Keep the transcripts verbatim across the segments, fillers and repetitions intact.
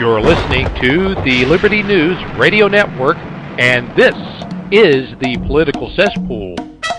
You're listening to the Liberty News Radio Network, and this is the Political Cesspool.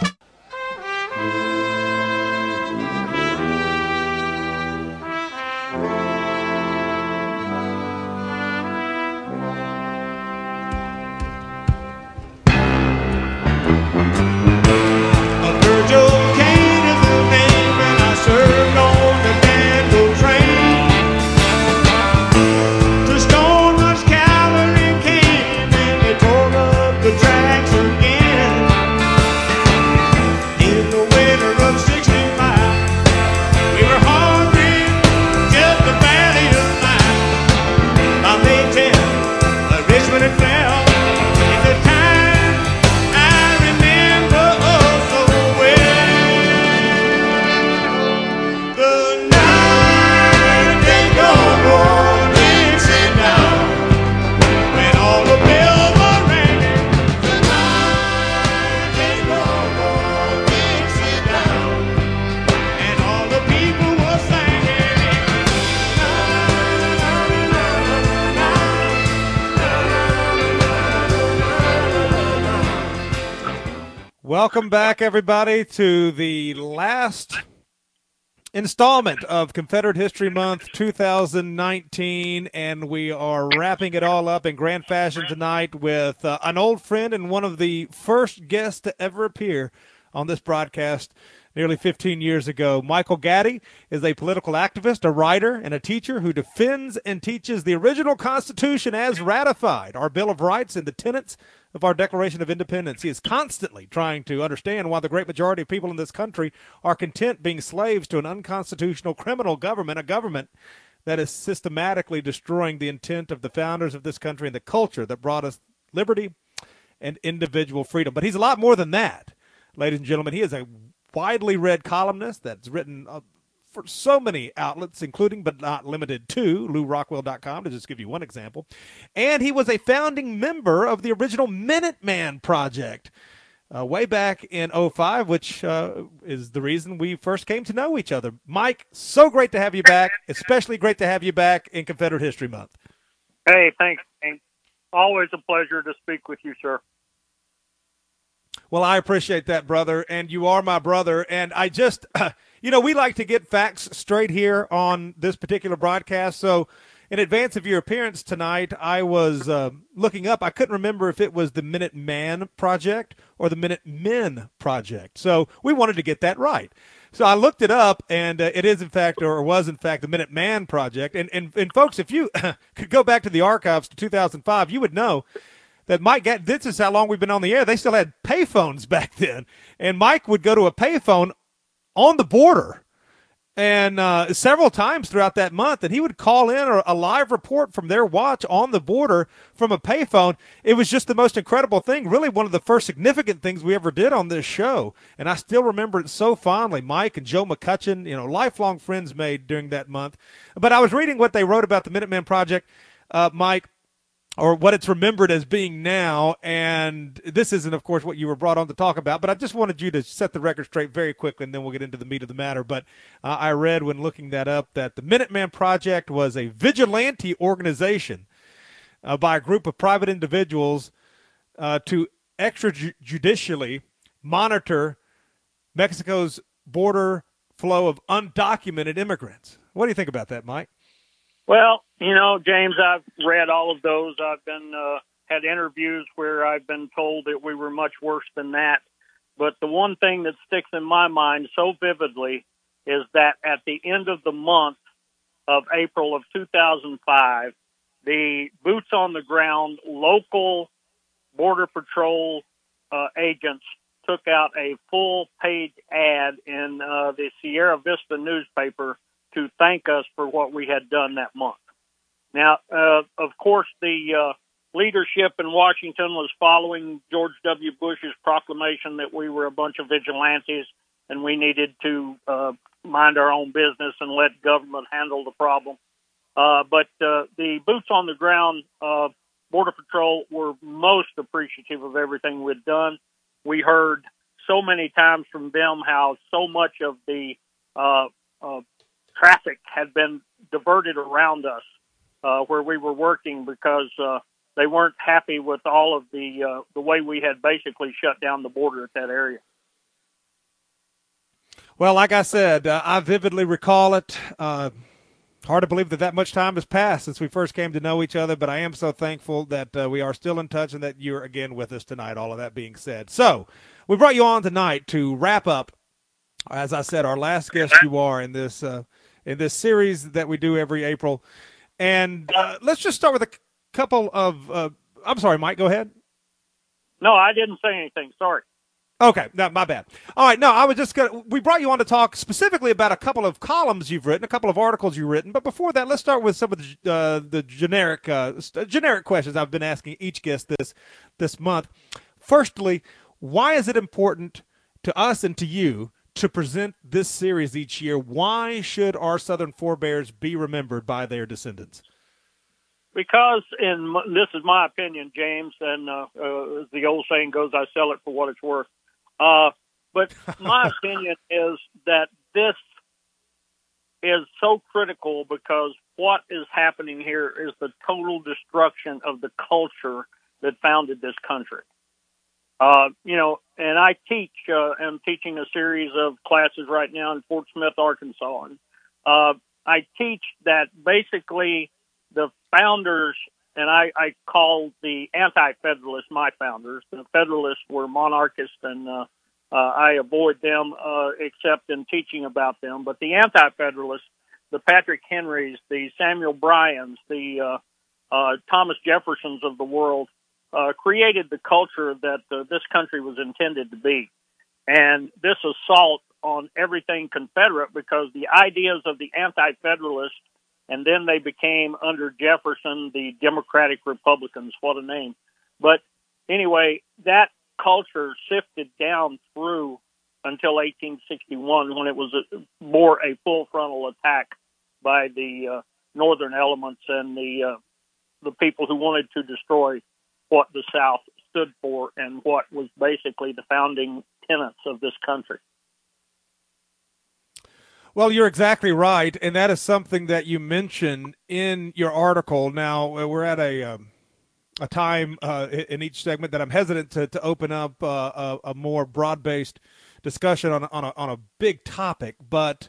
Welcome back, everybody, to the last installment of Confederate History Month two thousand nineteen, and we are wrapping it all up in grand fashion tonight with uh, an old friend and one of the first guests to ever appear on this broadcast nearly fifteen years ago. Michael Gaddy is a political activist, a writer, and a teacher who defends and teaches the original Constitution as ratified, our Bill of Rights, and the tenets of our Declaration of Independence. He is constantly trying to understand why the great majority of people in this country are content being slaves to an unconstitutional criminal government, a government that is systematically destroying the intent of the founders of this country and the culture that brought us liberty and individual freedom. But he's a lot more than that, ladies and gentlemen. He is a widely read columnist that's written uh, for so many outlets, including but not limited to Lew Rockwell dot com, to just give you one example. And he was a founding member of the original Minuteman Project uh, way back in oh five, which uh, is the reason we first came to know each other. Mike, so great to have you back, especially great to have you back in Confederate History Month. Hey, thanks, James. Always a pleasure to speak with you, sir. Well, I appreciate that, brother, and you are my brother. And I just, uh, you know, we like to get facts straight here on this particular broadcast. So in advance of your appearance tonight, I was uh, looking up. I couldn't remember if it was the Minuteman Project or the Minutemen Project. So we wanted to get that right. So I looked it up, and uh, it is, in fact, or was, in fact, the Minuteman Project. And, and, and folks, if you could go back to the archives to two thousand five, you would know that Mike, this is how long we've been on the air. They still had payphones back then. And Mike would go to a payphone on the border and uh, several times throughout that month, and he would call in a, a live report from their watch on the border from a payphone. It was just the most incredible thing, really one of the first significant things we ever did on this show, and I still remember it so fondly. Mike and Joe McCutcheon, you know, lifelong friends made during that month. But I was reading what they wrote about the Minuteman Project, uh, Mike, or what it's remembered as being now, and this isn't, of course, what you were brought on to talk about, but I just wanted you to set the record straight very quickly, and then we'll get into the meat of the matter. But uh, I read when looking that up that the Minuteman Project was a vigilante organization uh, by a group of private individuals uh, to extrajudicially monitor Mexico's border flow of undocumented immigrants. What do you think about that, Mike? Well, you know, James, I've read all of those. I've been uh, had interviews where I've been told that we were much worse than that. But the one thing that sticks in my mind so vividly is that at the end of the month of April of two thousand five, the boots on the ground local Border Patrol uh, agents took out a full page ad in uh, the Sierra Vista newspaper to thank us for what we had done that month. Now, uh, of course, the uh, leadership in Washington was following George W. Bush's proclamation that we were a bunch of vigilantes and we needed to uh, mind our own business and let government handle the problem. Uh, but uh, the boots on the ground uh, Border Patrol were most appreciative of everything we'd done. We heard so many times from them how so much of the uh, uh, traffic had been diverted around us uh, where we were working because uh, they weren't happy with all of the uh, the way we had basically shut down the border at that area. Well, like I said, uh, I vividly recall it. Uh, hard to believe that that much time has passed since we first came to know each other, but I am so thankful that uh, we are still in touch and that you're again with us tonight, all of that being said. So we brought you on tonight to wrap up, as I said, our last guest you are in this uh, in this series that we do every April. And uh, let's just start with a couple of uh, – I'm sorry, Mike, go ahead. No, I didn't say anything. Sorry. Okay, no, my bad. All right, no, I was just going to – we brought you on to talk specifically about a couple of columns you've written, a couple of articles you've written. But before that, let's start with some of the uh, the generic uh, generic questions I've been asking each guest this this month. Firstly, why is it important to us and to you to present this series each year? Why should our Southern forebears be remembered by their descendants? Because, in this is my opinion, James, and uh, uh, as the old saying goes, I sell it for what it's worth. Uh, but my opinion is that this is so critical because what is happening here is the total destruction of the culture that founded this country. Uh, you know, and I teach, uh, am teaching a series of classes right now in Fort Smith, Arkansas. And uh, I teach that basically the founders, and I, I call the anti-federalists my founders. The federalists were monarchists, and uh, uh, I avoid them uh, except in teaching about them. But the anti-federalists, the Patrick Henrys, the Samuel Bryans, the uh, uh, Thomas Jeffersons of the world, uh, created the culture that uh, this country was intended to be. And this assault on everything Confederate, because the ideas of the anti-federalists, and then they became, under Jefferson, the Democratic Republicans. What a name. But anyway, that culture sifted down through until eighteen sixty-one, when it was a, more a full frontal attack by the uh, northern elements and the uh, the people who wanted to destroy what the South stood for and what was basically the founding tenets of this country. Well, you're exactly right, and that is something that you mention in your article. Now, we're at a um, a time uh, in each segment that I'm hesitant to, to open up uh, a, a more broad-based discussion on, on, a, on a big topic, but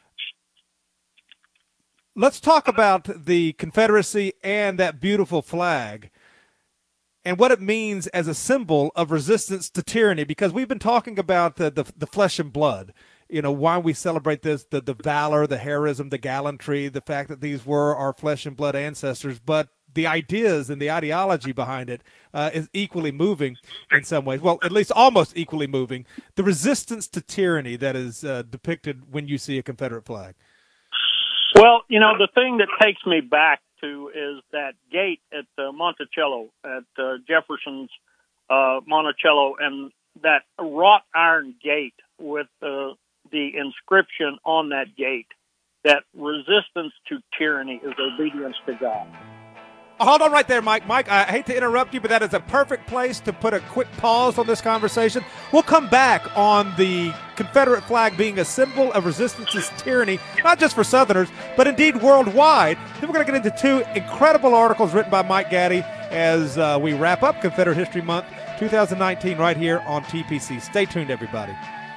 let's talk about the Confederacy and that beautiful flag and what it means as a symbol of resistance to tyranny, because we've been talking about the, the, the flesh and blood. You know, why we celebrate this, the, the valor, the heroism, the gallantry, the fact that these were our flesh and blood ancestors, but the ideas and the ideology behind it uh, is equally moving in some ways. Well, at least almost equally moving. The resistance to tyranny that is uh, depicted when you see a Confederate flag. Well, you know, the thing that takes me back to is that gate at uh, Monticello, at uh, Jefferson's uh, Monticello, and that wrought iron gate with uh, the inscription on that gate, that resistance to tyranny is obedience to God. Hold on right there, Mike. Mike, I hate to interrupt you, but that is a perfect place to put a quick pause on this conversation. We'll come back on the Confederate flag being a symbol of resistance to tyranny, not just for Southerners, but indeed worldwide. Then we're going to get into two incredible articles written by Mike Gaddy as uh, we wrap up Confederate History Month twenty nineteen right here on T P C. Stay tuned, everybody.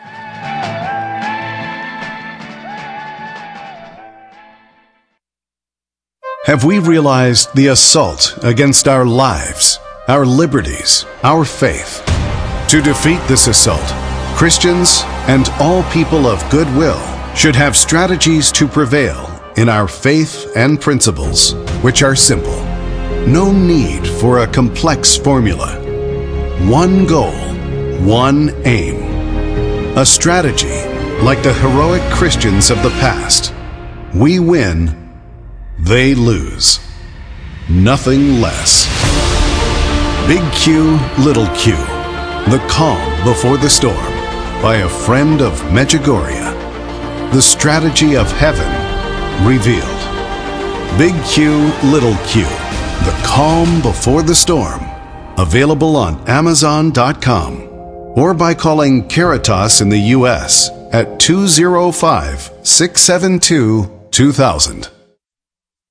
Have we realized the assault against our lives, our liberties, our faith? To defeat this assault, Christians and all people of goodwill should have strategies to prevail in our faith and principles, which are simple. No need for a complex formula. One goal, one aim. A strategy like the heroic Christians of the past. We win, they lose. Nothing less. Big Q, Little Q. The Calm Before the Storm by a friend of Medjugorje. The Strategy of Heaven Revealed. Big Q, Little Q. The Calm Before the Storm. Available on Amazon dot com or by calling Caritas in the U S at two oh five, six seven two, two thousand.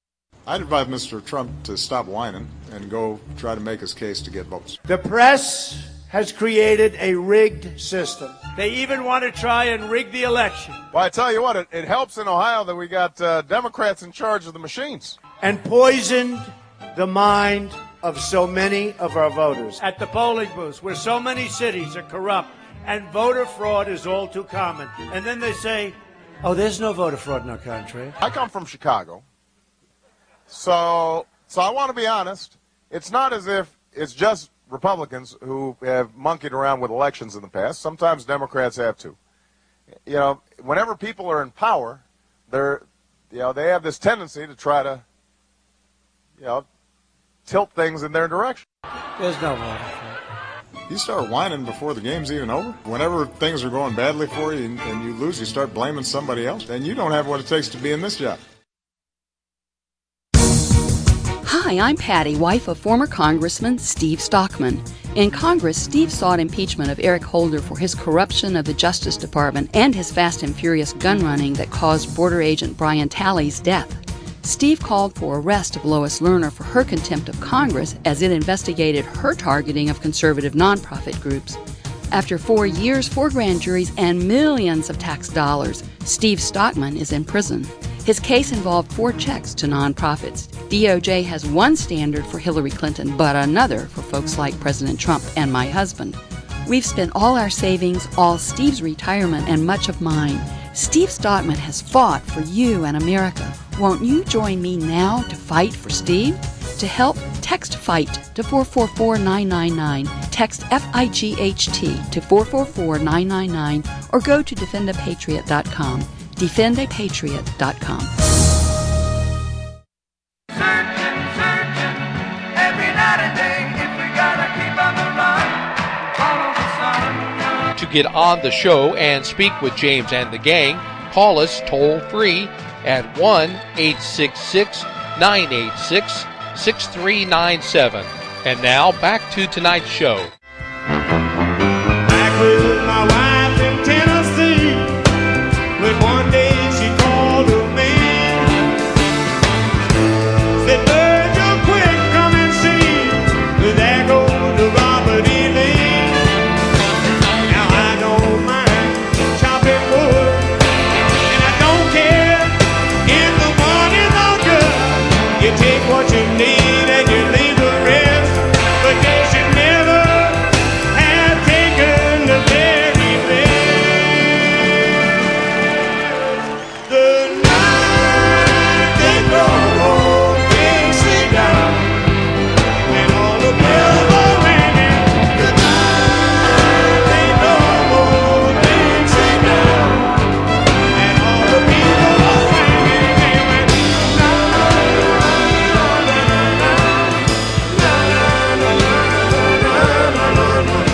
I'd advise Mister Trump to stop whining and go try to make his case to get votes. The press has created a rigged system. They even want to try and rig the election. Well, I tell you what, it, it helps in Ohio that we got uh, Democrats in charge of the machines. And poisoned the mind of so many of our voters. At the polling booths, where so many cities are corrupt and voter fraud is all too common. And then they say, oh, there's no voter fraud in our country. I come from Chicago. So, so I want to be honest. It's not as if it's just Republicans who have monkeyed around with elections in the past. Sometimes Democrats have too. You know, whenever people are in power, they're, you know, they have this tendency to try to, you know, tilt things in their direction. There's no voter. You start whining before the game's even over. Whenever things are going badly for you and, and you lose, you start blaming somebody else. And you don't have what it takes to be in this job. Hi, I'm Patty, wife of former Congressman Steve Stockman. In Congress, Steve sought impeachment of Eric Holder for his corruption of the Justice Department and his fast and furious gun running that caused border agent Brian Talley's death. Steve called for arrest of Lois Lerner for her contempt of Congress as it investigated her targeting of conservative nonprofit groups. After four years, four grand juries, and millions of tax dollars, Steve Stockman is in prison. His case involved four checks to nonprofits. D O J has one standard for Hillary Clinton, but another for folks like President Trump and my husband. We've spent all our savings, all Steve's retirement, and much of mine. Steve Stockman has fought for you and America. Won't you join me now to fight for Steve? To help, text FIGHT to four four four nine nine nine. Text F I G H T to four four four nine nine nine or go to defend a patriot dot com. defend a patriot dot com. Searching, searching, every night and day, if we gotta keep on the run, follow the sun. To get on the show and speak with James and the gang, call us toll free at one eight six six, nine eight six, six three nine seven. And now back to tonight's show. Back with my wife in Tennessee, when one day she called to me, said, Virgil, quick, come and see, there goes the Robert E. Lee. Now I don't mind chopping wood, and I don't care if the money's no good. You take what you need and you leave the rest, but they should never have taken the very best. The night they go, things sit down, and all the bells are ringing. The night they go, things sit down, and all the people are singing. They went, la la la la la la la la la.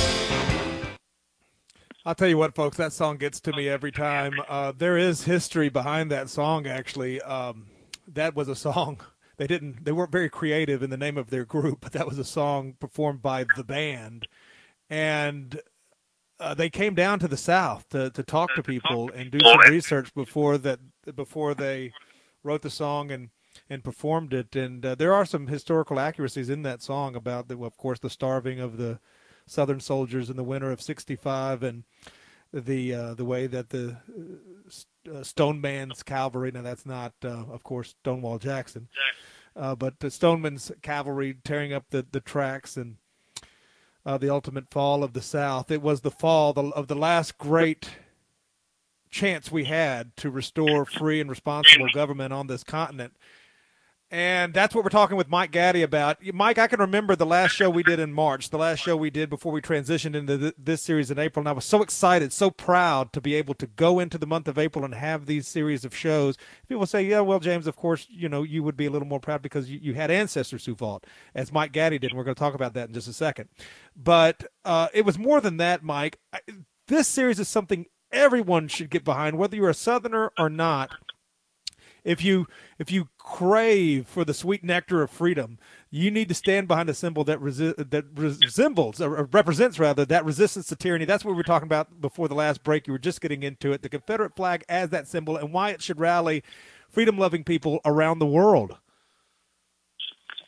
I'll tell you what, folks, that song gets to me every time. Uh, there is history behind that song, actually. Um, that was a song. They didn't. They weren't very creative in the name of their group, but that was a song performed by the band. And uh, they came down to the South to, to talk to people and do some research before that before they wrote the song and, and performed it. And uh, there are some historical accuracies in that song about, the, of course, the starving of the Southern soldiers in the winter of sixty-five, and the uh, the way that the uh, Stoneman's cavalry, now that's not, uh, of course, Stonewall Jackson, uh, but the Stoneman's cavalry tearing up the, the tracks, and uh, the ultimate fall of the South. It was the fall of the last great chance we had to restore free and responsible government on this continent. And that's what we're talking with Mike Gaddy about. Mike, I can remember the last show we did in March, the last show we did before we transitioned into th- this series in April, and I was so excited, so proud to be able to go into the month of April and have these series of shows. People say, yeah, well, James, of course, you know, you would be a little more proud because you, you had ancestors who fought, as Mike Gaddy did, and we're going to talk about that in just a second. But uh, it was more than that, Mike. I, this series is something everyone should get behind, whether you're a Southerner or not. If you if you crave for the sweet nectar of freedom, you need to stand behind a symbol that resi- that resembles or represents rather that resistance to tyranny. That's what we were talking about before the last break. You were just getting into it. The Confederate flag as that symbol and why it should rally freedom-loving people around the world.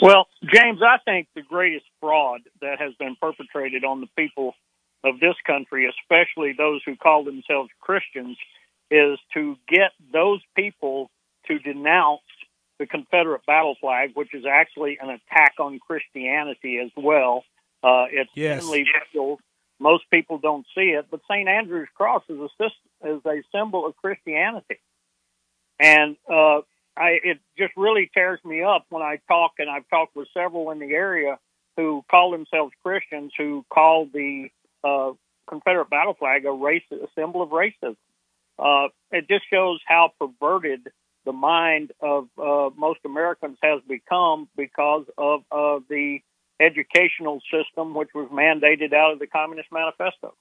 Well, James, I think the greatest fraud that has been perpetrated on the people of this country, especially those who call themselves Christians, is to get those people to denounce the Confederate battle flag, which is actually an attack on Christianity as well. Uh, it's Yes. thinly veiled. Most people don't see it, but Saint Andrew's Cross is a, is a symbol of Christianity. And uh, I, it just really tears me up when I talk, and I've talked with several in the area who call themselves Christians, who call the uh, Confederate battle flag a race, a symbol of racism. Uh, it just shows how perverted the mind of uh, most Americans has become because of uh, the educational system, which was mandated out of the Communist Manifesto.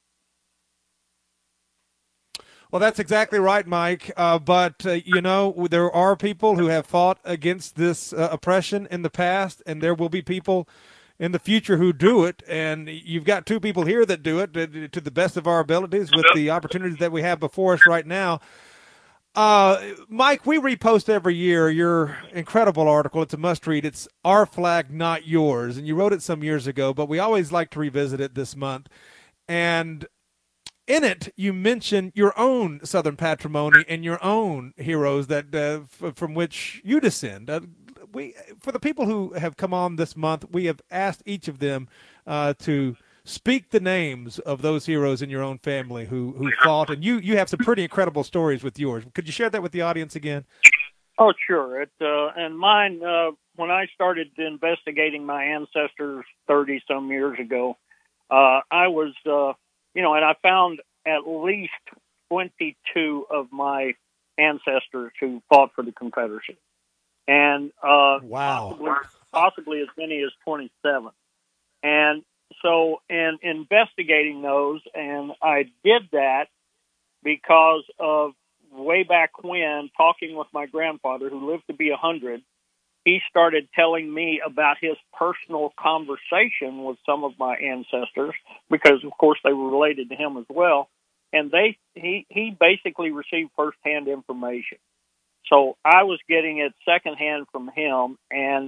Well, that's exactly right, Mike. Uh, but, uh, you know, there are people who have fought against this uh, oppression in the past, and there will be people in the future who do it. And you've got two people here that do it to, to the best of our abilities with the opportunities that we have before us right now. Uh, Mike, we repost every year your incredible article. It's a must-read. It's Our Flag, Not Yours. And you wrote it some years ago, but we always like to revisit it this month. And in it, you mention your own Southern patrimony and your own heroes that uh, f- from which you descend. Uh, we, for the people who have come on this month, we have asked each of them uh, to speak the names of those heroes in your own family who, who fought. And you, you have some pretty incredible stories with yours. Could you share that with the audience again? Oh, sure. It, uh, and mine, uh, when I started investigating my ancestors thirty-some years ago, uh, I was... Uh, You know, and I found at least twenty-two of my ancestors who fought for the Confederacy. And uh, wow. possibly, possibly as many as twenty-seven. And so in investigating those, and I did that because of way back when, talking with my grandfather, who lived to be one hundred, he started telling me about his personal conversation with some of my ancestors, because, of course, they were related to him as well. And they he, he basically received firsthand information. So I was getting it secondhand from him, and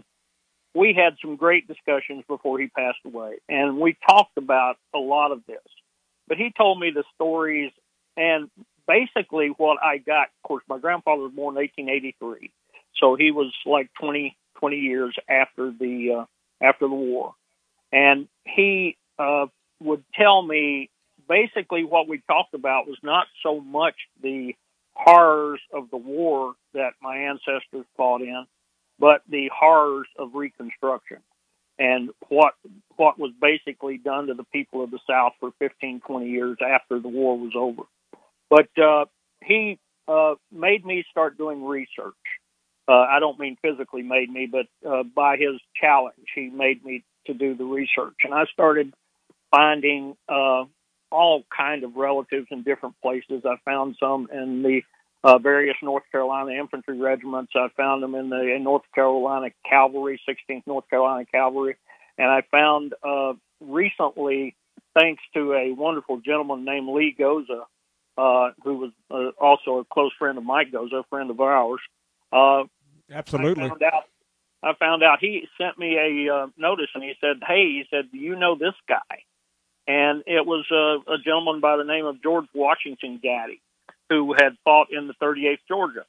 we had some great discussions before he passed away. And we talked about a lot of this. But he told me the stories, and basically what I got, of course, my grandfather was born in eighteen eighty-three. So he was like twenty, twenty years after the uh, after the war, and he uh, would tell me basically what we talked about was not so much the horrors of the war that my ancestors fought in, but the horrors of Reconstruction and what what was basically done to the people of the South for fifteen, twenty years after the war was over. But uh, he uh, made me start doing research. Uh, I don't mean physically made me, but uh, by his challenge, he made me to do the research. And I started finding uh, all kind of relatives in different places. I found some in the uh, various North Carolina infantry regiments. I found them in the in North Carolina Cavalry, sixteenth North Carolina Cavalry. And I found uh, recently, thanks to a wonderful gentleman named Lee Goza, uh, who was uh, also a close friend of Mike Goza, a friend of ours, Uh, Absolutely. I found out, I found out he sent me a uh, notice, and he said, hey, he said, do you know this guy? And it was uh, a gentleman by the name of George Washington Gaddy, who had fought in the thirty-eighth Georgia.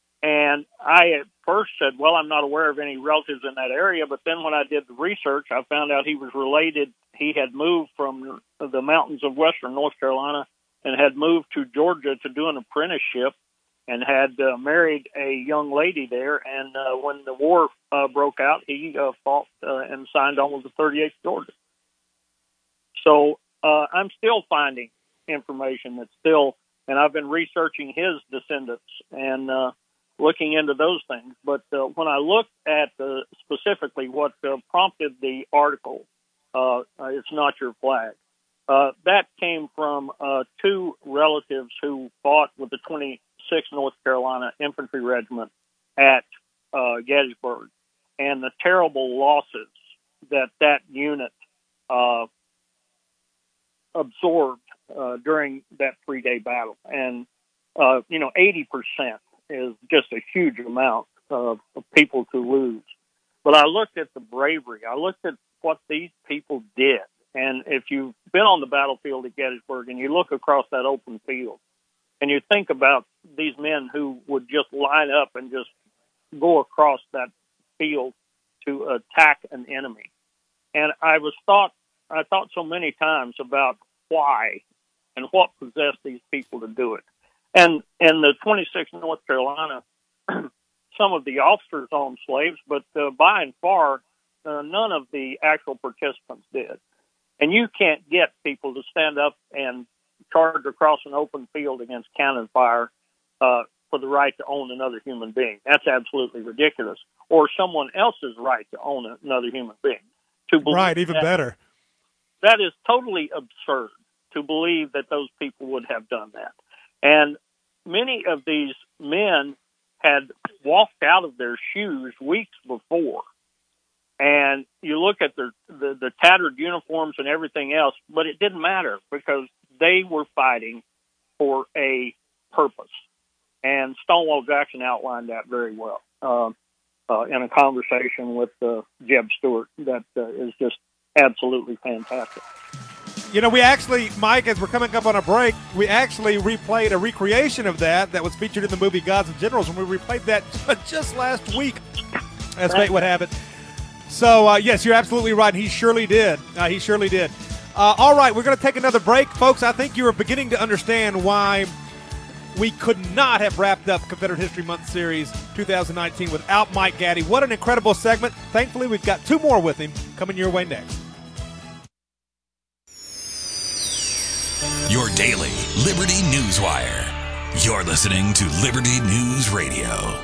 And I at first said, well, I'm not aware of any relatives in that area. But then when I did the research, I found out he was related. He had moved from the mountains of western North Carolina and had moved to Georgia to do an apprenticeship, and had uh, married a young lady there. And uh, when the war uh, broke out, he uh, fought uh, and signed on with the thirty-eighth Georgia. So uh, I'm still finding information that's still, and I've been researching his descendants and uh, looking into those things. But uh, when I looked at uh, specifically what uh, prompted the article, uh, uh, It's Not Your Flag, uh, that came from uh, two relatives who fought with the twenty-sixth North Carolina Infantry Regiment at uh, Gettysburg, and the terrible losses that that unit uh, absorbed uh, during that three-day battle. And, uh, you know, eighty percent is just a huge amount of, of people to lose. But I looked at the bravery. I looked at what these people did. And if you've been on the battlefield at Gettysburg and you look across that open field and you think about these men who would just line up and just go across that field to attack an enemy. And I was thought, I thought so many times about why and what possessed these people to do it. And in the twenty-sixth North Carolina, some of the officers owned slaves, but uh, by and far, uh, none of the actual participants did. And you can't get people to stand up and charge across an open field against cannon fire uh, for the right to own another human being. That's absolutely ridiculous. Or someone else's right to own another human being. To believe right, even that, better. That is totally absurd to believe that those people would have done that. And many of these men had walked out of their shoes weeks before. And you look at the, the, the tattered uniforms and everything else, but it didn't matter because they were fighting for a purpose. And Stonewall Jackson outlined that very well uh, uh, in a conversation with uh, Jeb Stuart that uh, is just absolutely fantastic. You know, we actually, Mike, as we're coming up on a break, we actually replayed a recreation of that that was featured in the movie Gods and Generals, and we replayed that just last week, as fate would have it. So, uh, yes, you're absolutely right. He surely did. Uh, he surely did. Uh, all right, we're going to take another break. Folks, I think you are beginning to understand why we could not have wrapped up Confederate History Month Series twenty nineteen without Mike Gaddy. What an incredible segment. Thankfully, we've got two more with him coming your way next. Your daily Liberty News Wire. You're listening to Liberty News Radio.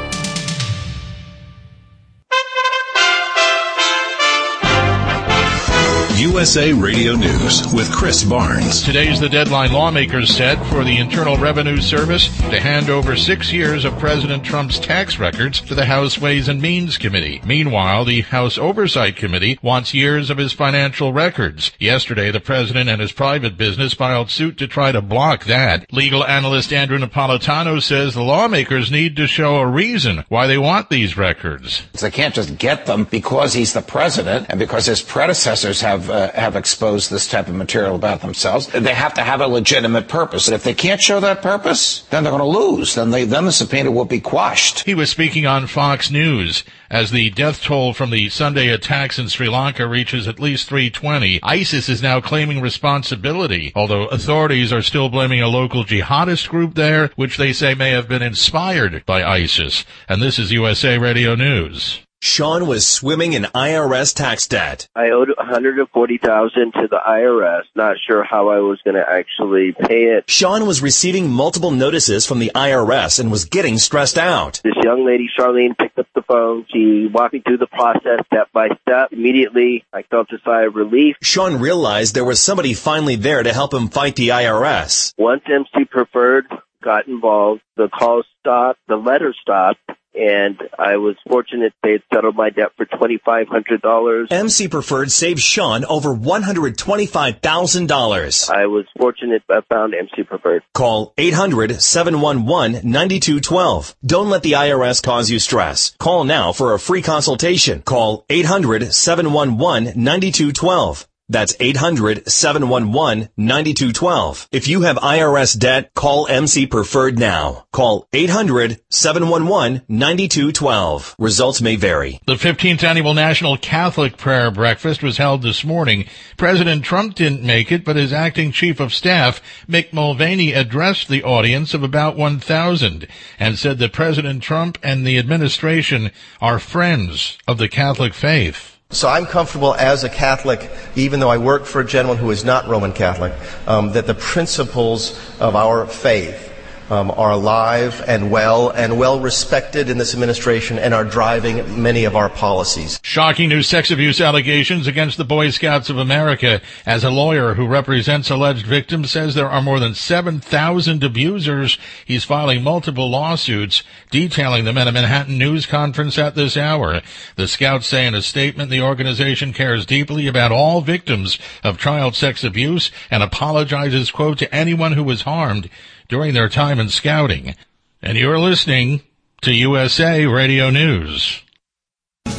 U S A Radio News with Chris Barnes. Today's the deadline lawmakers set for the Internal Revenue Service to hand over six years of President Trump's tax records to the House Ways and Means Committee. Meanwhile, the House Oversight Committee wants years of his financial records. Yesterday, the president and his private business filed suit to try to block that. Legal analyst Andrew Napolitano says the lawmakers need to show a reason why they want these records. They can't just get them because he's the president and because his predecessors have Uh, have exposed this type of material about themselves. They have to have a legitimate purpose. And if they can't show that purpose, then they're going to lose. Then they, then the subpoena will be quashed. He was speaking on Fox News. As the death toll from the Sunday attacks in Sri Lanka reaches at least three hundred twenty, ISIS is now claiming responsibility, although authorities are still blaming a local jihadist group there, which they say may have been inspired by ISIS. And this is U S A Radio News. Sean was swimming in I R S tax debt. I owed one hundred forty thousand dollars to the I R S. Not sure how I was going to actually pay it. Sean was receiving multiple notices from the I R S and was getting stressed out. This young lady, Charlene, picked up the phone. She walked me through the process step by step. Immediately, I felt a sigh of relief. Sean realized there was somebody finally there to help him fight the I R S. Once M C Preferred got involved, the calls stopped, the letters stopped. And I was fortunate they had settled my debt for twenty-five hundred dollars. M C Preferred saved Sean over one hundred twenty-five thousand dollars. I was fortunate I found M C Preferred. Call eight hundred, seven one one, nine two one two. Don't let the I R S cause you stress. Call now for a free consultation. Call eight hundred, seven one one, nine two one two. That's eight hundred, seven one one, nine two one two. If you have I R S debt, call M C Preferred now. Call eight hundred, seven one one, nine two one two. Results may vary. The fifteenth Annual National Catholic Prayer Breakfast was held this morning. President Trump didn't make it, but his acting chief of staff, Mick Mulvaney, addressed the audience of about one thousand and said that President Trump and the administration are friends of the Catholic faith. So I'm comfortable as a Catholic, even though I work for a gentleman who is not Roman Catholic, um, that the principles of our faith um, are alive and well and well respected in this administration and are driving many of our policies. Shocking new sex abuse allegations against the Boy Scouts of America. As a lawyer who represents alleged victims says there are more than seven thousand abusers, he's filing multiple lawsuits detailing them at a Manhattan news conference at this hour. The Scouts say in a statement the organization cares deeply about all victims of child sex abuse and apologizes, quote, to anyone who was harmed during their time in Scouting. And you're listening to U S A Radio News.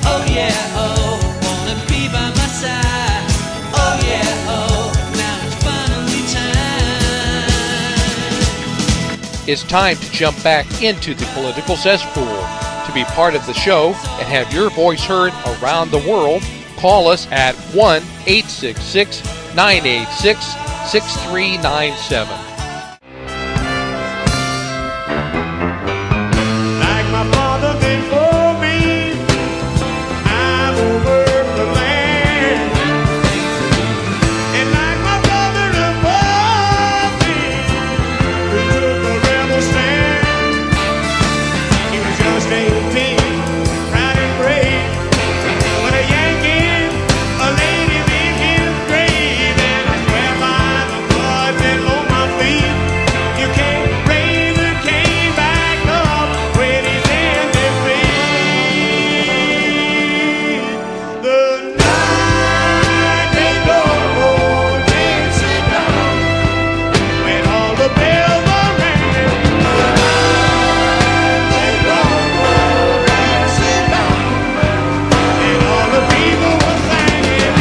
Oh yeah, oh, wanna be by my side. Oh yeah, oh, now it's finally time. It's time to jump back into the political cesspool. To be part of the show and have your voice heard around the world, call us at one eight six six, nine eight six, six three nine seven. Like my father before me, I'm over the land. And like my brother above me, who took a rebel stand. He was just eighteen, proud and brave. But a Yankee, a lady made his grave. And I swear by the blood below my feet, you can't raise a cane back up when he's in defeat. The night they go dancing down when all the bells are ringing. The night they go dancing down and all the people were singing.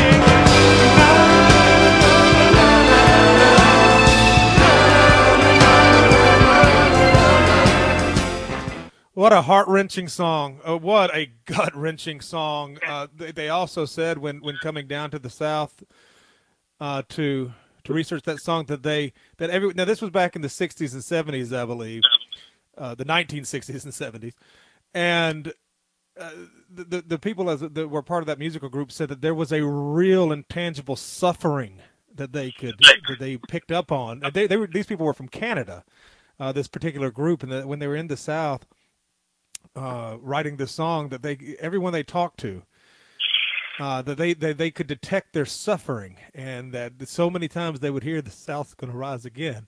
What a heart-wrenching song. Uh, what a gut-wrenching song. Uh, they, they also said when, when coming down to the South uh, to to research that song that they that every now this was back in the sixties and seventies, I believe, uh, the nineteen sixties and seventies, and uh, the, the the people as that were part of that musical group said that there was a real and tangible suffering that they could that they picked up on. And they they were these people were from Canada, uh, this particular group, and that when they were in the South. Uh, writing this song, that they everyone they talked to, uh, that they, they they could detect their suffering, and that so many times they would hear the South's going to rise again.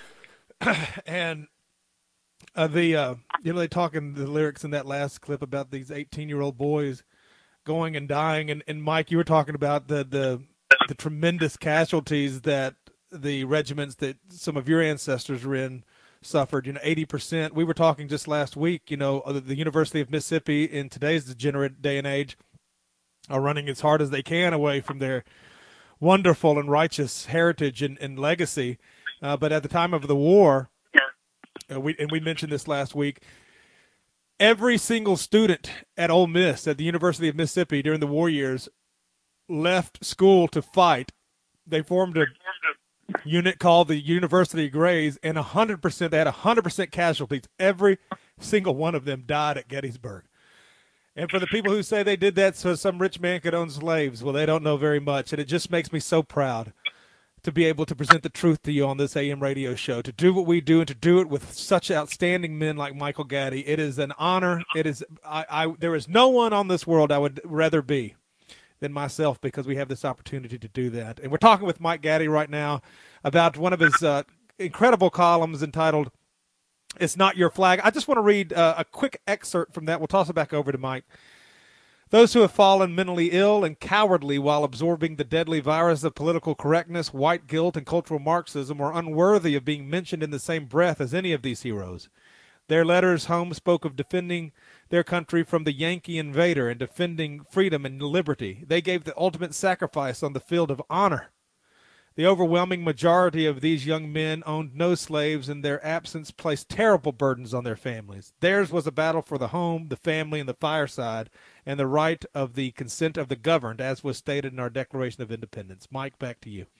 And uh, the uh, you know they talk in the lyrics in that last clip about these eighteen year old boys going and dying, and, and Mike, you were talking about the the the tremendous casualties that the regiments that some of your ancestors were in suffered. You know, eighty percent. We were talking just last week, you know, the University of Mississippi in today's degenerate day and age are running as hard as they can away from their wonderful and righteous heritage and, and legacy. Uh, but at the time of the war, uh, we, and we mentioned this last week, every single student at Ole Miss, at the University of Mississippi during the war years, left school to fight. They formed a unit called the University Grays, and one hundred percent, they had one hundred percent casualties. Every single one of them died at Gettysburg. And for the people who say they did that so some rich man could own slaves, well, they don't know very much. And it just makes me so proud to be able to present the truth to you on this A M radio show, to do what we do and to do it with such outstanding men like Michael Gaddy. It is an honor. It is, I, I, there is no one on this world I would rather be than myself, because we have this opportunity to do that. And we're talking with Mike Gaddy right now about one of his uh, incredible columns entitled "It's Not Your Flag." I just want to read uh, a quick excerpt from that. We'll toss it back over to Mike. Those who have fallen mentally ill and cowardly while absorbing the deadly virus of political correctness, white guilt, and cultural Marxism are unworthy of being mentioned in the same breath as any of these heroes. Their letters home spoke of defending their country from the Yankee invader and defending freedom and liberty. They gave the ultimate sacrifice on the field of honor. The overwhelming majority of these young men owned no slaves, and their absence placed terrible burdens on their families. Theirs was a battle for the home, the family, and the fireside, and the right of the consent of the governed, as was stated in our Declaration of Independence. Mike, back to you.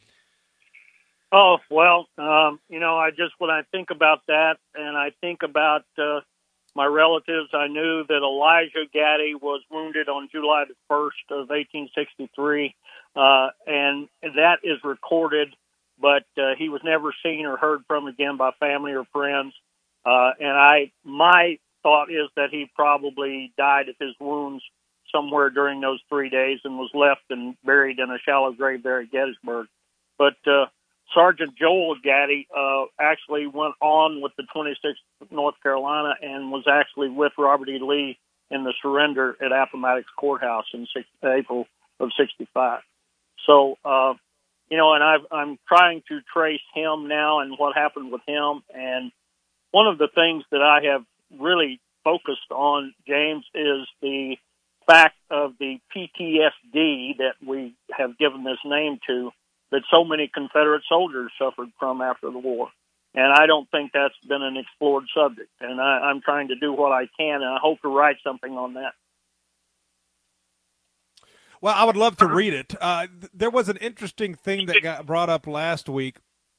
Oh, well, um, you know, I just, when I think about that, and I think about uh, my relatives, I knew that Elijah Gaddy was wounded on July the first of eighteen sixty-three, uh, and that is recorded, but uh, he was never seen or heard from again by family or friends. Uh, and I, my thought is that he probably died of his wounds somewhere during those three days and was left and buried in a shallow grave there at Gettysburg. But uh, Sergeant Joel Gaddy uh, actually went on with the twenty-sixth North Carolina and was actually with Robert E. Lee in the surrender at Appomattox Courthouse in six, April of sixty-five. So, uh, you know, and I've, I'm trying to trace him now and what happened with him. And one of the things that I have really focused on, James, is the fact of the P T S D that we have given this name to, that so many Confederate soldiers suffered from after the war. And I don't think that's been an explored subject. And I, I'm trying to do what I can, and I hope to write something on that. Well, I would love to read it. Uh, th- there was an interesting thing that got brought up last week.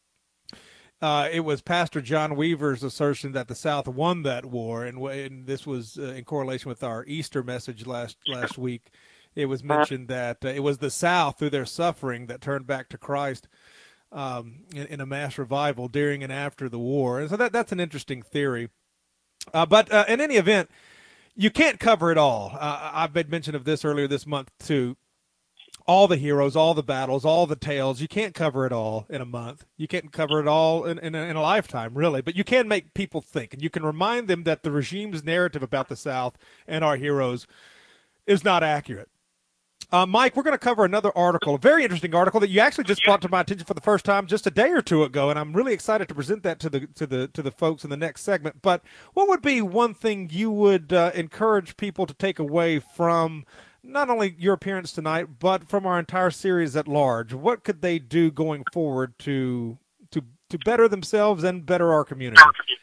Uh, it was Pastor John Weaver's assertion that the South won that war, and, w- and this was uh, in correlation with our Easter message last last week. It was mentioned that uh, it was the South, through their suffering, that turned back to Christ um, in, in a mass revival during and after the war. And so that that's an interesting theory. Uh, but uh, in any event, you can't cover it all. Uh, I've made mention of this earlier this month, too. All the heroes, all the battles, all the tales. You can't cover it all in a month. You can't cover it all in, in, a, in a lifetime, really. But you can make people think, and you can remind them that the regime's narrative about the South and our heroes is not accurate. Uh, Mike, we're going to cover another article, a very interesting article that you actually just brought to my attention for the first time just a day or two ago, and I'm really excited to present that to the to the to the folks in the next segment. But what would be one thing you would uh, encourage people to take away from not only your appearance tonight, but from our entire series at large? What could they do going forward to to to better themselves and better our community?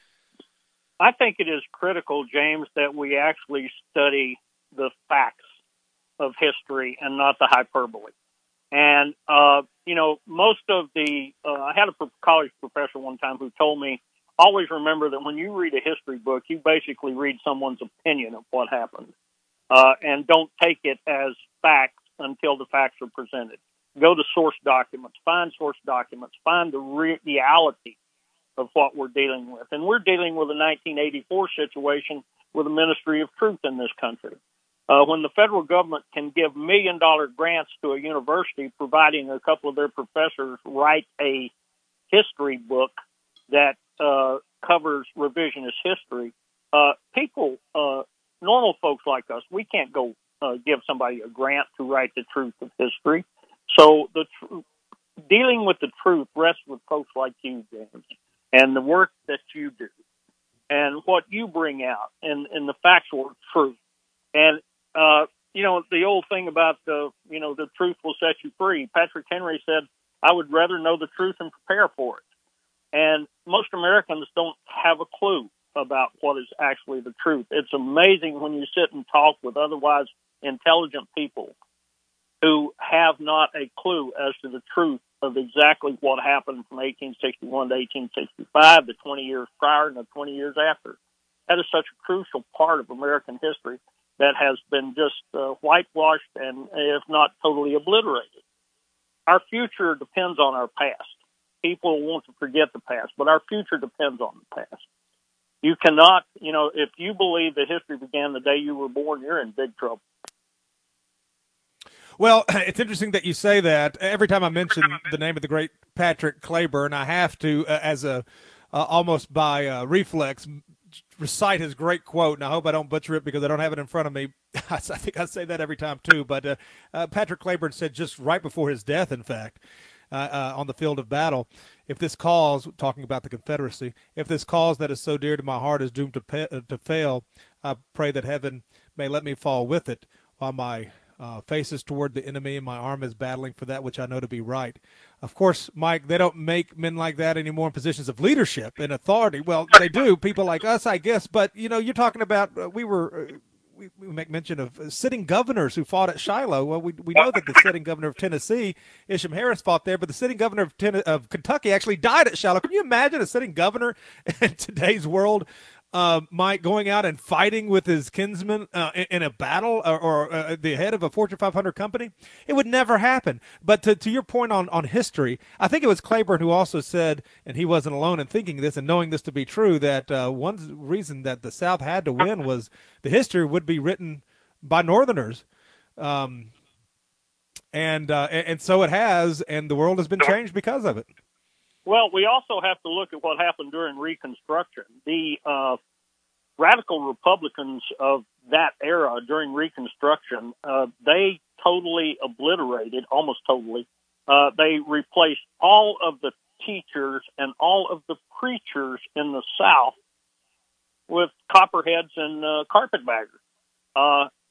I think it is critical, James, that we actually study the facts of history and not the hyperbole. And, uh, you know, most of the, uh, I had a college professor one time who told me, always remember that when you read a history book, you basically read someone's opinion of what happened. Uh, and don't take it as facts until the facts are presented. Go to source documents, find source documents, find the re- reality of what we're dealing with. And we're dealing with a nineteen eighty-four situation with the Ministry of Truth in this country. Uh, when the federal government can give million-dollar grants to a university, providing a couple of their professors write a history book that uh, covers revisionist history, uh, people, uh, normal folks like us, we can't go uh, give somebody a grant to write the truth of history. So the tr- dealing with the truth rests with folks like you, James, and the work that you do, and what you bring out, and, and the factual truth. And Uh, you know, the old thing about the, you know, the truth will set you free. Patrick Henry said, I would rather know the truth and prepare for it. And most Americans don't have a clue about what is actually the truth. It's amazing when you sit and talk with otherwise intelligent people who have not a clue as to the truth of exactly what happened from eighteen sixty-one to eighteen sixty-five, the twenty years prior and the twenty years after. That is such a crucial part of American history that has been just uh, whitewashed and, if not totally obliterated. Our future depends on our past. People want to forget the past, but our future depends on the past. You cannot, you know, if you believe that history began the day you were born, you're in big trouble. Well, it's interesting that you say that. Every time I mention the name of the great Patrick Clayburn, I have to, uh, as a uh, almost by uh, reflex, recite his great quote, and I hope I don't butcher it because I don't have it in front of me. I think I say that every time, too. But uh, uh, Patrick Clayburn said just right before his death, in fact, uh, uh, on the field of battle, if this cause, talking about the Confederacy, if this cause that is so dear to my heart is doomed to, pe- uh, to fail, I pray that heaven may let me fall with it while my uh, face is toward the enemy and my arm is battling for that which I know to be right. Of course, Mike, they don't make men like that anymore in positions of leadership and authority. Well, they do, people like us, I guess. But, you know, you're talking about, uh, we were, uh, we, we make mention of uh, sitting governors who fought at Shiloh. Well, we we know that the sitting governor of Tennessee, Isham Harris, fought there, but the sitting governor of, Ten- of Kentucky actually died at Shiloh. Can you imagine a sitting governor in today's world? Uh, Mike going out and fighting with his kinsmen uh, in, in a battle or, or uh, the head of a Fortune five hundred company? It would never happen. But to, to your point on, on history, I think it was Clayburn who also said, and he wasn't alone in thinking this and knowing this to be true, that uh, one reason that the South had to win was the history would be written by Northerners. Um, and, uh, and, and so it has, and the world has been changed because of it. Well, we also have to look at what happened during Reconstruction. The uh, radical Republicans of that era during Reconstruction, uh, they totally obliterated, almost totally, uh, they replaced all of the teachers and all of the preachers in the South with copperheads and uh, carpetbaggers. Uh,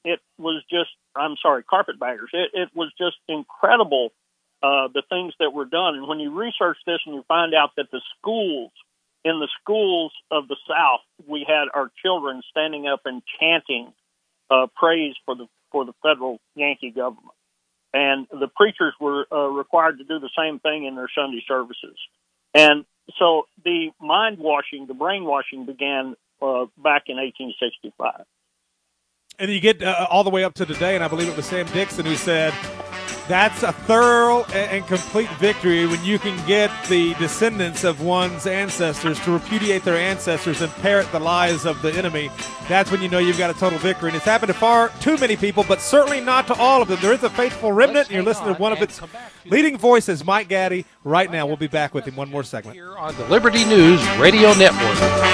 it was just, I'm sorry, carpetbaggers. It, it was just incredible, uh, the things that were done. And when you research this and you find out that the schools, in the schools of the South, we had our children standing up and chanting uh, praise for the for the federal Yankee government. And the preachers were uh, required to do the same thing in their Sunday services. And so the mind-washing, the brainwashing began uh, back in eighteen sixty-five. And you get uh, all the way up to today, and I believe it was Sam Dixon who said, that's a thorough and complete victory when you can get the descendants of one's ancestors to repudiate their ancestors and parrot the lies of the enemy. That's when you know you've got a total victory. And it's happened to far too many people, but certainly not to all of them. There is a faithful remnant, and you're listening to one of its leading voices, Mike Gaddy, right now. We'll be back with him one more segment. Here on the Liberty News Radio Network.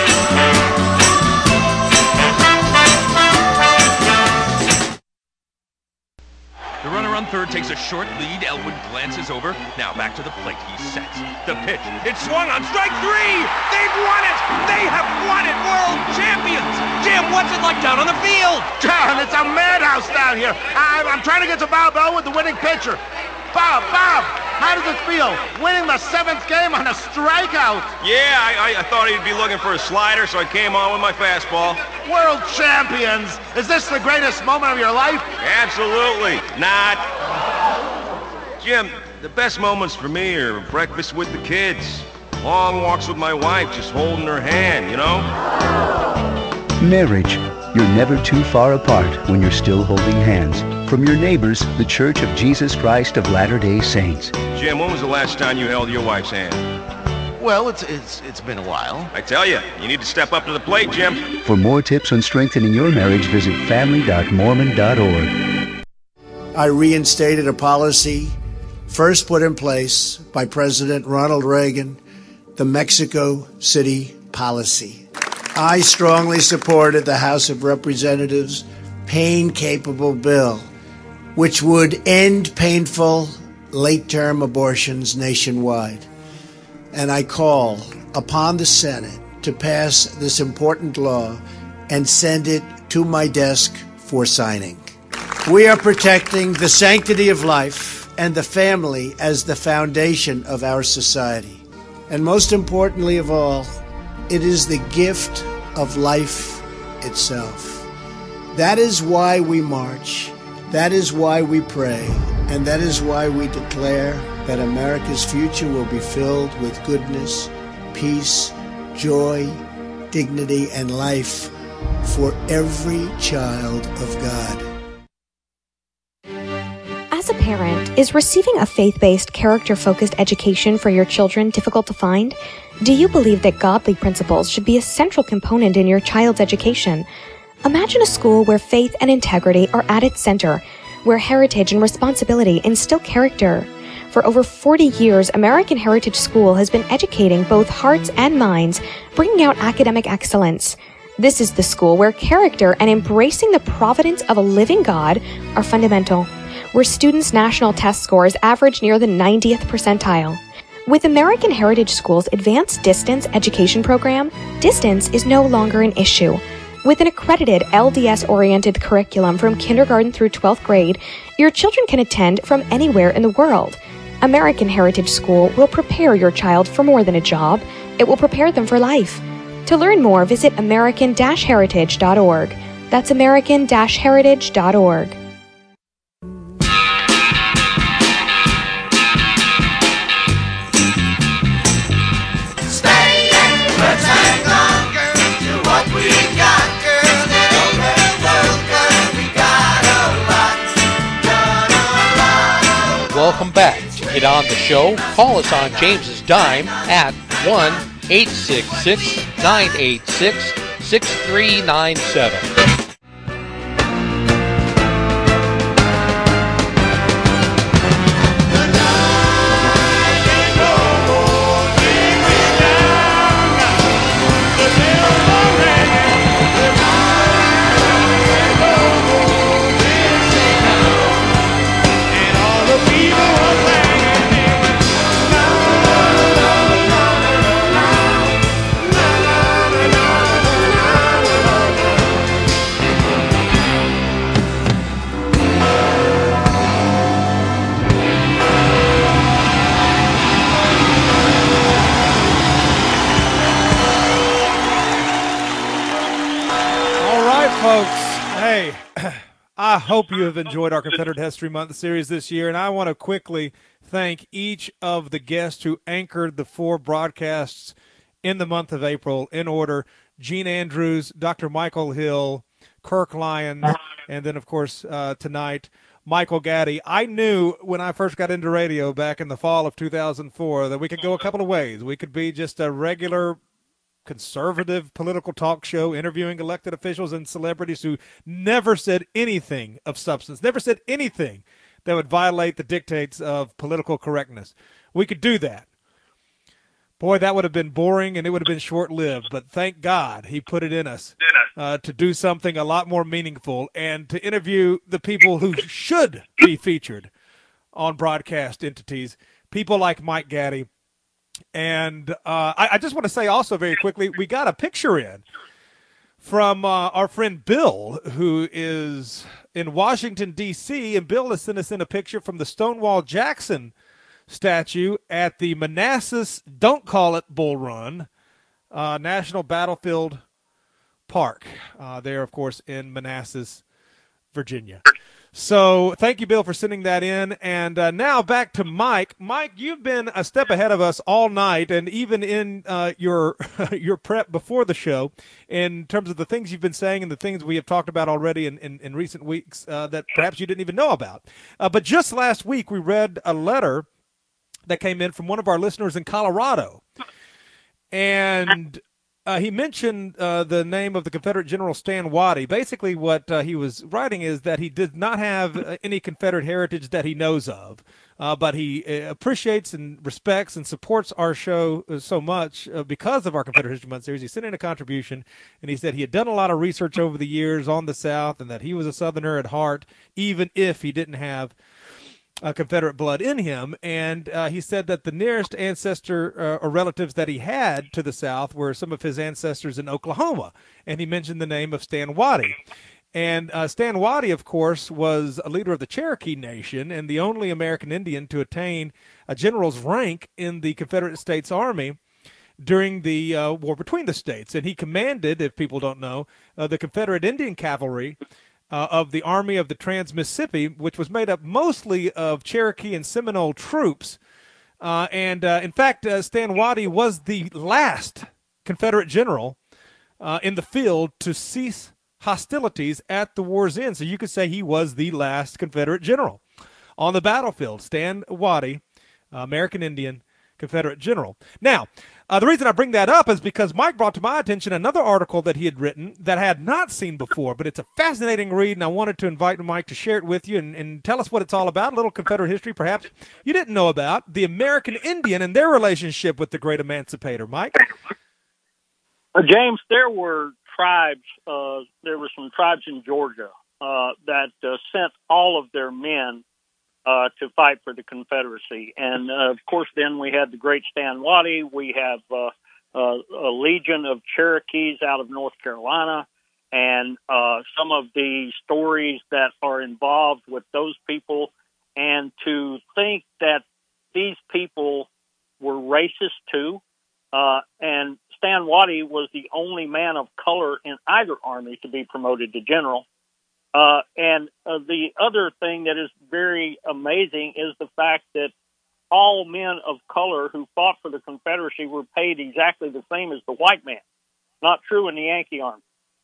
The runner on third takes a short lead. Elwood glances over. Now back to the plate. He sets the pitch. It's swung on strike three. They've won it. They have won it. World champions. Jim, what's it like down on the field? John, it's a madhouse down here. I'm, I'm trying to get to Bob Elwood, the winning pitcher. Bob, Bob, how does it feel winning the seventh game on a strikeout? Yeah, I, I, I thought he'd be looking for a slider, so I came on with my fastball. World champions! Is this the greatest moment of your life? Absolutely not. Jim, the best moments for me are breakfast with the kids, long walks with my wife, just holding her hand, you know? Marriage. You're never too far apart when you're still holding hands. From your neighbors, the Church of Jesus Christ of Latter-day Saints. Jim, when was the last time you held your wife's hand? Well, it's it's it's been a while. I tell you, you need to step up to the plate, Jim. For more tips on strengthening your marriage, visit family dot mormon dot org. I reinstated a policy first put in place by President Ronald Reagan, the Mexico City policy. I strongly supported the House of Representatives' pain-capable bill, which would end painful late-term abortions nationwide. And I call upon the Senate to pass this important law and send it to my desk for signing. We are protecting the sanctity of life and the family as the foundation of our society. And most importantly of all, it is the gift of life itself. That is why we march. That is why we pray. And that is why we declare that America's future will be filled with goodness, peace, joy, dignity, and life for every child of God. As a parent, is receiving a faith-based, character-focused education for your children difficult to find? Do you believe that godly principles should be a central component in your child's education? Imagine a school where faith and integrity are at its center, where heritage and responsibility instill character. For over forty years, American Heritage School has been educating both hearts and minds, bringing out academic excellence. This is the school where character and embracing the providence of a living God are fundamental, where students' national test scores average near the ninetieth percentile. With American Heritage School's Advanced Distance Education Program, distance is no longer an issue. With an accredited L D S-oriented curriculum from kindergarten through twelfth grade, your children can attend from anywhere in the world. American Heritage School will prepare your child for more than a job. It will prepare them for life. To learn more, visit american dash heritage dot org. That's american dash heritage dot org. Welcome back. To get on the show, call us on James's Dime at one eight six six, nine eight six, six three nine seven. I hope you have enjoyed our Confederate History Month series this year, and I want to quickly thank each of the guests who anchored the four broadcasts in the month of April in order: Gene Andrews, Doctor Michael Hill, Kirk Lyons, and then, of course, uh, tonight, Michael Gaddy. I knew when I first got into radio back in the fall of two thousand four that we could go a couple of ways. We could be just a regular conservative political talk show interviewing elected officials and celebrities who never said anything of substance, never said anything that would violate the dictates of political correctness. We could do that. Boy, that would have been boring and it would have been short-lived, but thank God he put it in us uh, to do something a lot more meaningful and to interview the people who should be featured on broadcast entities, people like Mike Gaddy. And uh, I, I just want to say also very quickly, we got a picture in from uh, our friend Bill, who is in Washington, D C, and Bill has sent us in a picture from the Stonewall Jackson statue at the Manassas, don't call it Bull Run, uh, National Battlefield Park. Uh, there, of course, in Manassas, Virginia. So thank you, Bill, for sending that in. And uh, now back to Mike. Mike, you've been a step ahead of us all night, and even in uh, your your prep before the show, in terms of the things you've been saying and the things we have talked about already in, in, in recent weeks uh, that perhaps you didn't even know about. Uh, but just last week, we read a letter that came in from one of our listeners in Colorado. And Uh, he mentioned uh, the name of the Confederate General Stan Waddy. Basically, what uh, he was writing is that he did not have uh, any Confederate heritage that he knows of, uh, but he uh, appreciates and respects and supports our show uh, so much uh, because of our Confederate History Month series. He sent in a contribution, and he said he had done a lot of research over the years on the South and that he was a Southerner at heart, even if he didn't have Uh, Confederate blood in him, and uh, he said that the nearest ancestor uh, or relatives that he had to the South were some of his ancestors in Oklahoma, and he mentioned the name of Stan Waddy. And uh, Stan Waddy, of course, was a leader of the Cherokee Nation and the only American Indian to attain a general's rank in the Confederate States Army during the uh, war between the states, and he commanded, if people don't know, uh, the Confederate Indian Cavalry Uh, of the Army of the Trans-Mississippi, which was made up mostly of Cherokee and Seminole troops. Uh, and, uh, in fact, uh, Stan Waddy was the last Confederate general uh, in the field to cease hostilities at the war's end. So you could say he was the last Confederate general on the battlefield. Stan Waddy, uh, American Indian, Confederate general. Now, uh, the reason I bring that up is because Mike brought to my attention another article that he had written that I had not seen before, but it's a fascinating read, and I wanted to invite Mike to share it with you and, and tell us what it's all about, a little Confederate history perhaps you didn't know about, the American Indian and their relationship with the great emancipator. Mike? Uh, James, there were tribes, uh, there were some tribes in Georgia uh, that uh, sent all of their men Uh, to fight for the Confederacy. And, uh, of course, then we had the great Stan Waddy. We have uh, uh, a legion of Cherokees out of North Carolina. And uh, some of the stories that are involved with those people. And to think that these people were racist, too. Uh, and Stan Waddy was the only man of color in either army to be promoted to general. Uh, and uh, the other thing that is very amazing is the fact that all men of color who fought for the Confederacy were paid exactly the same as the white man. Not true in the Yankee Army.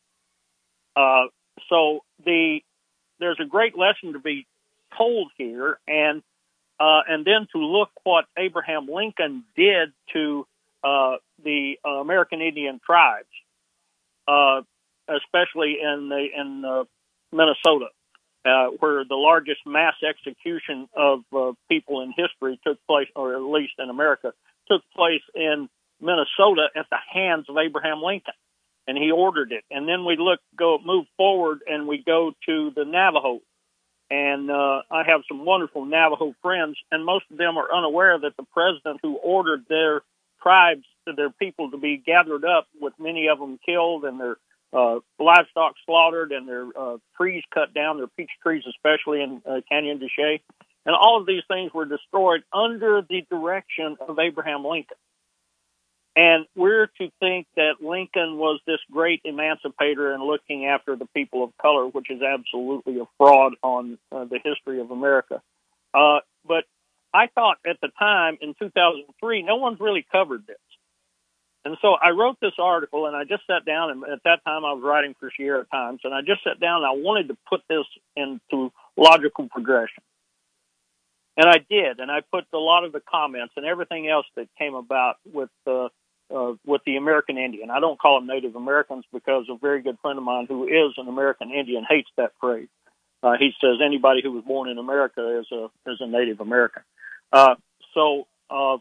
Uh, so the there's a great lesson to be told here, and uh, and then to look what Abraham Lincoln did to uh, the uh, American Indian tribes, uh, especially in the in the Minnesota, uh, where the largest mass execution of uh, people in history took place, or at least in America, took place in Minnesota at the hands of Abraham Lincoln, and he ordered it. And then we look, go, move forward, and we go to the Navajo. And uh, I have some wonderful Navajo friends, and most of them are unaware that the president who ordered their tribes, their people, to be gathered up, with many of them killed and their Uh, livestock slaughtered and their uh, trees cut down, their peach trees especially in uh, Canyon de Chelly. And all of these things were destroyed under the direction of Abraham Lincoln. And we're to think that Lincoln was this great emancipator and looking after the people of color, which is absolutely a fraud on uh, the history of America. Uh, but I thought at the time in two thousand three, no one's really covered this. And so I wrote this article, and I just sat down, and at that time I was writing for Sierra Times, and I just sat down and I wanted to put this into logical progression. And I did, and I put a lot of the comments and everything else that came about with uh, uh, with the American Indian. I don't call them Native Americans because a very good friend of mine who is an American Indian hates that phrase. Uh, he says anybody who was born in America is a is a Native American. Uh, so uh,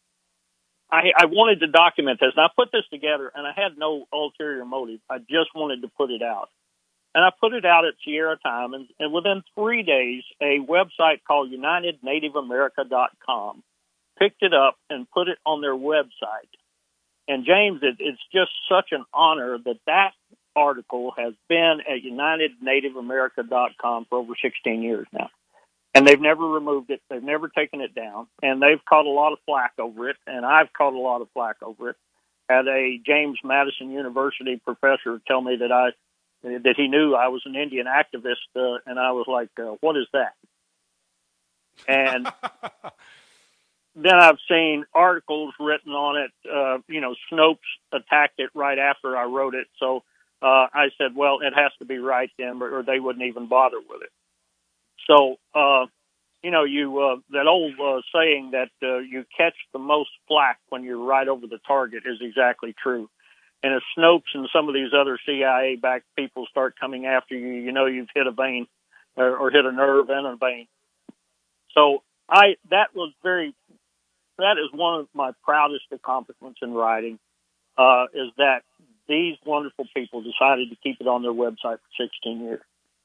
I, I wanted to document this, and I put this together, and I had no ulterior motive. I just wanted to put it out. And I put it out at Sierra Time, and, and within three days, a website called United Native America dot com picked it up and put it on their website. And James, it, it's just such an honor that that article has been at United Native America dot com for over sixteen years now. And they've never removed it. They've never taken it down. And they've caught a lot of flack over it, and I've caught a lot of flack over it. Had a James Madison University professor tell me that I that he knew I was an Indian activist, uh, and I was like, uh, what is that? And then I've seen articles written on it. Uh, you know, Snopes attacked it right after I wrote it. So uh, I said, well, it has to be right then, or, or they wouldn't even bother with it. So, uh, you know, you uh, that old uh, saying that uh, you catch the most flack when you're right over the target is exactly true. And if Snopes and some of these other C I A-backed people start coming after you, you know you've hit a vein or, or hit a nerve and a vein. So I that was very that is one of my proudest accomplishments in writing, uh, is that these wonderful people decided to keep it on their website for sixteen years.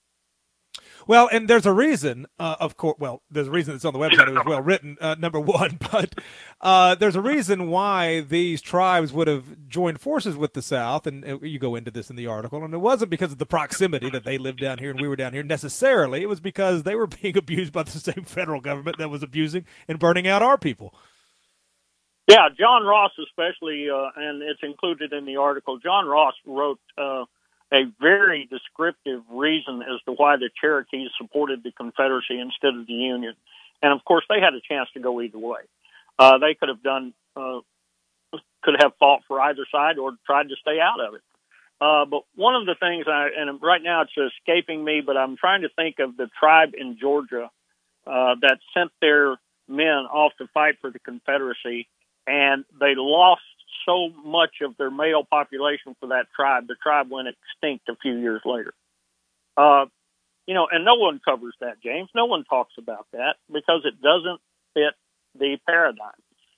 Well, and there's a reason, uh, of course, well, there's a reason it's on the website. It was well written, uh, number one, but uh, there's a reason why these tribes would have joined forces with the South, and uh, you go into this in the article, and it wasn't because of the proximity that they lived down here and we were down here necessarily. It was because they were being abused by the same federal government that was abusing and burning out our people. Yeah, John Ross especially, uh, and it's included in the article, John Ross wrote uh, a very descriptive reason as to why the Cherokees supported the Confederacy instead of the Union. And, of course, they had a chance to go either way. Uh, they could have done, uh, could have fought for either side or tried to stay out of it. Uh, but one of the things, I, and right now it's escaping me, but I'm trying to think of the tribe in Georgia uh, that sent their men off to fight for the Confederacy, and they lost so much of their male population for that tribe. The tribe went extinct a few years later. Uh, you know, and no one covers that, James. No one talks about that because it doesn't fit the paradigm.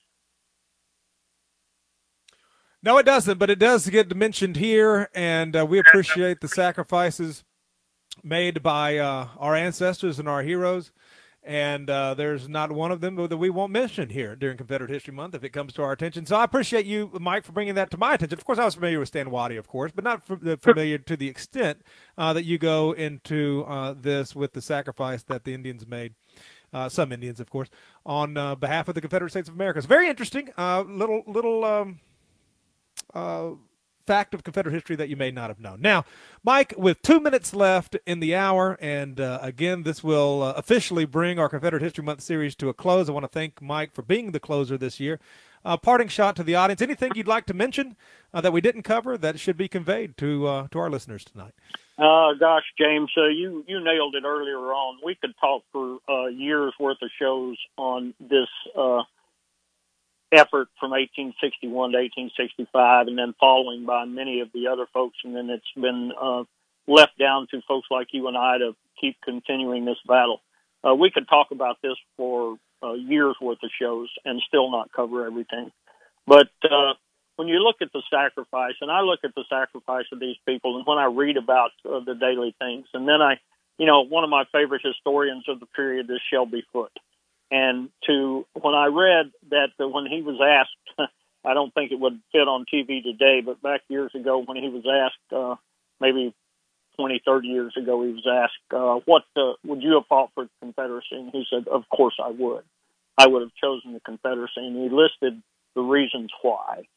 No, it doesn't, but it does get mentioned here, and uh, we appreciate the sacrifices made by uh, our ancestors and our heroes. And uh, there's not one of them that we won't mention here during Confederate History Month if it comes to our attention. So I appreciate you, Mike, for bringing that to my attention. Of course, I was familiar with Stan Waddy, of course, but not familiar to the extent uh, that you go into uh, this with the sacrifice that the Indians made, uh, some Indians, of course, on uh, behalf of the Confederate States of America. It's very interesting, uh, little little um, uh, fact of Confederate history that you may not have known. Now, Mike, with two minutes left in the hour, and uh, again, this will uh, officially bring our Confederate History Month series to a close. I want to thank Mike for being the closer this year. Uh, parting shot to the audience. Anything you'd like to mention uh, that we didn't cover that should be conveyed to uh, to our listeners tonight? Uh, gosh, James, uh, you, you nailed it earlier on. We could talk for uh, years worth of shows on this uh effort from eighteen sixty-one to eighteen sixty-five, and then following by many of the other folks, and then it's been uh, left down to folks like you and I to keep continuing this battle. Uh, we could talk about this for uh, years worth of shows and still not cover everything. But uh, when you look at the sacrifice, and I look at the sacrifice of these people, and when I read about uh, the daily things, and then I, you know, one of my favorite historians of the period is Shelby Foote. And to when I read that uh, when he was asked, I don't think it would fit on T V today, but back years ago when he was asked, uh, maybe twenty, thirty years ago, he was asked, uh, what uh, would you have fought for the Confederacy? And he said, of course I would. I would have chosen the Confederacy. And he listed the reasons why.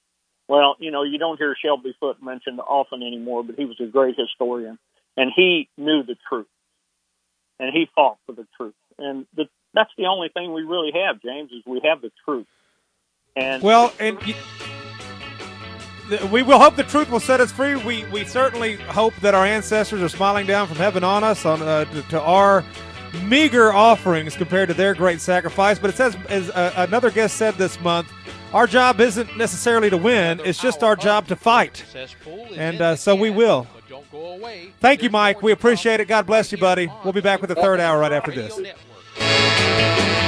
Well, you know, you don't hear Shelby Foote mentioned often anymore, but he was a great historian, and he knew the truth, and he fought for the truth. And the, that's the only thing we really have, James, is we have the truth. And well, and y- we will hope the truth will set us free. We we certainly hope that our ancestors are smiling down from heaven on us, on uh, to, to our meager offerings compared to their great sacrifice. But it says, as uh, another guest said this month, our job isn't necessarily to win, it's just our job to fight. And uh, so we will. Thank you, Mike. We appreciate it. God bless you, buddy. We'll be back with the third hour right after this.